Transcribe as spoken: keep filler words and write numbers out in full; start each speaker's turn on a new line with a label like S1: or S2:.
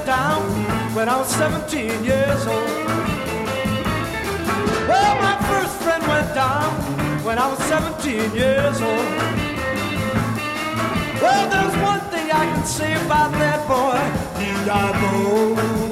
S1: down when I was seventeen years old. Well, my first friend went down when I was seventeen years old. Well, there's one thing I can say about that boy. He died bold.